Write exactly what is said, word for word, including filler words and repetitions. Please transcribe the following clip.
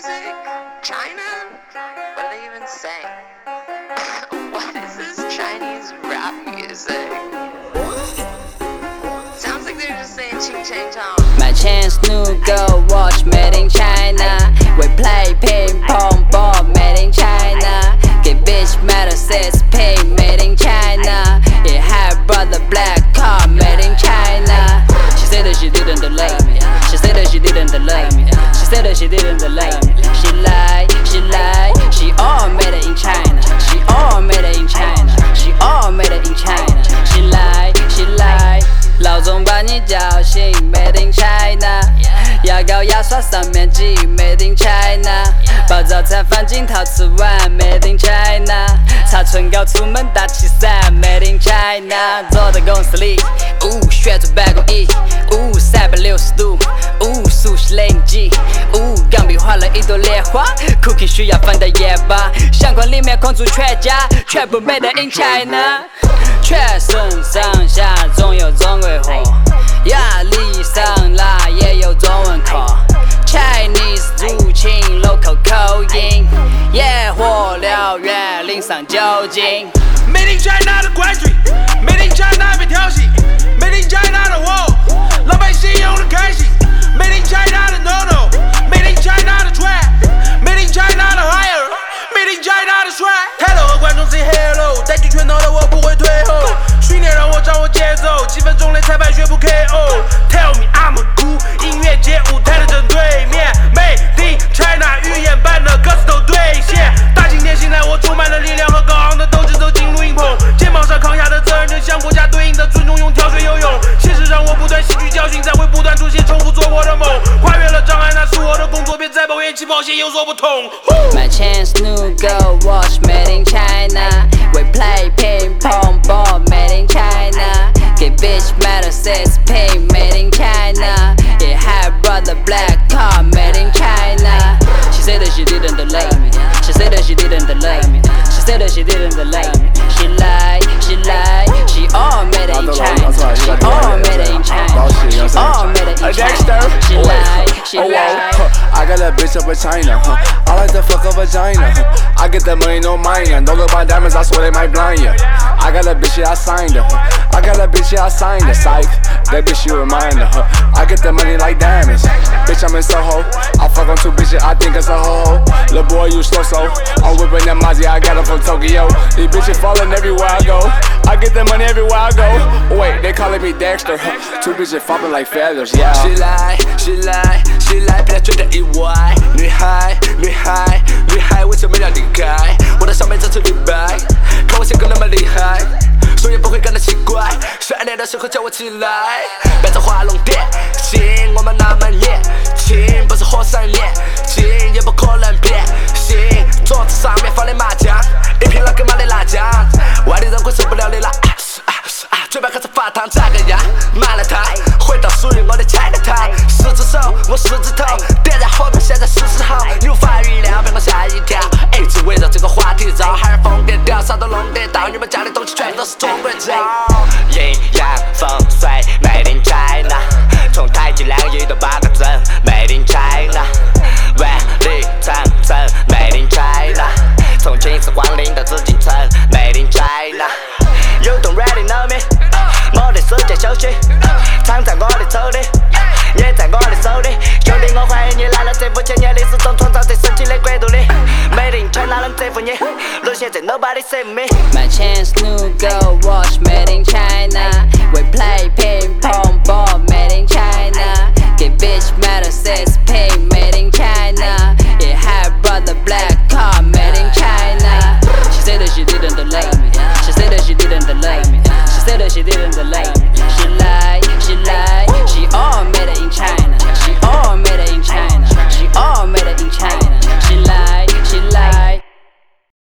music? China? What are they even saying? What is this Chinese rap music? Sounds like they're just saying ching chang chong. My chance new go watch made in China. We play ping pong ball made in China. Get bitch metal sets pay made in China. It had brother black car made in China. She said that she didn't love me. She said that she didn't love me. She said that she didn't love me. She lied, she lied. She all made it in China. She all made it in China. She all made it in China. She lied, she lied. 老总把你叫醒 ，Made in China。牙膏牙刷上面挤 ，Made in China。把早餐放进陶瓷碗 ，Made in China。擦唇膏出门打气伞 ，Made in China。坐在公司里，呜，旋转办公椅，呜，三百六十度，呜，熟悉雷击，呜，钢笔画了一朵莲花 ，Cookie 需要放到夜吧，相框里面框住全家，全部 Made in China。全身上下总有中国货，压力上来也有中文课。Chinese 入侵 local 口音，野火燎原淋上酒精。 Made in China 的怪罪 ，Made in China 被调戏 ，Made in China 的我，老百姓用的开心 ，Made in China 的 no no，Made in China 的 trap，Made in China 的 higher，Made in China 的帅。抬头和观众 say hello， 带起拳头的我不会退后，训练让我掌握节奏，几分钟内裁判宣布 K O。Tell me I'm a cool， 音乐节舞台的正对面 ，Made in China 预言般的歌词都兑现。大晴天醒来，我充满了力量和高昂的斗志，走进录音棚，肩膀上扛下的责任，正向国家对应的尊重，用跳水游泳。现实让我不断吸取教训，才会不断出现，重复做我的梦，跨越了障碍，那是我的工作，别再抱怨起跑线有所不同。 My chance new go watch made in China. We play ping pong ball made in China. Get bitch metal sets pay made in China. It had brother black car made in China. She said that she didn't love me. She said that she didn't love me. She said that she didn't love me. She lied, she lied. She all made it in China. She all made it in China. She all made it in China. She lied, she lied. I got that bitch up in China. Huh? I like to fuck a vagina. Huh? I get that money, no mind ya. Don't look my diamonds, I swear they might blind ya. I got that bitch, yeah, I signed her. Huh? I got that bitch, yeah, I signed her. Psych, that bitch, you remind her. Huh? I get that money like diamonds. Bitch, I'm in Soho. I fuck on two bitches, I think it's a ho-ho. Lil' boy, you slow so. I'm whipping that Mazzy, I got them from Tokyo. These bitches falling everywhere I go. I get that money everywhere I go. Wait, they calling me Dexter. Huh? Two bitches flopping like feathers, yeah. She lie, she lie, she lie， 别觉得意外。女孩，女孩，女孩，为什么要离开？我的上面这次明白，看我性格那么厉害，所以不会感到奇怪。十二点的时候叫我起来，别再画龙点睛，我们那么年轻，不是火山炼金，也不可能变形。桌子上面放的麻将，一瓶老干妈的辣酱，外地人会受不了的辣。嘴巴开始发烫，咋个样？麻辣烫，回到属于我的 Chinatown。十只手，我十指头，点燃火苗，现在是时候。你无法预料，被我吓一跳。一直围绕这个话题绕，海尔疯癫掉，啥都弄得到。你们家的东西全都是中国造。阴阳风水 ，Made in China。从太极两仪到八个阵 ，Made in China。万里长城 ，Made in China。从秦始皇陵到紫禁城 ，Made in China。You don't really know me， 我的世界休息，藏在我的手里，也在我的手里。兄弟，我欢迎你来到这五千年历史中创造最神奇的国度里。Made in China 能征服你，沦陷在 Nobody save me。 My chance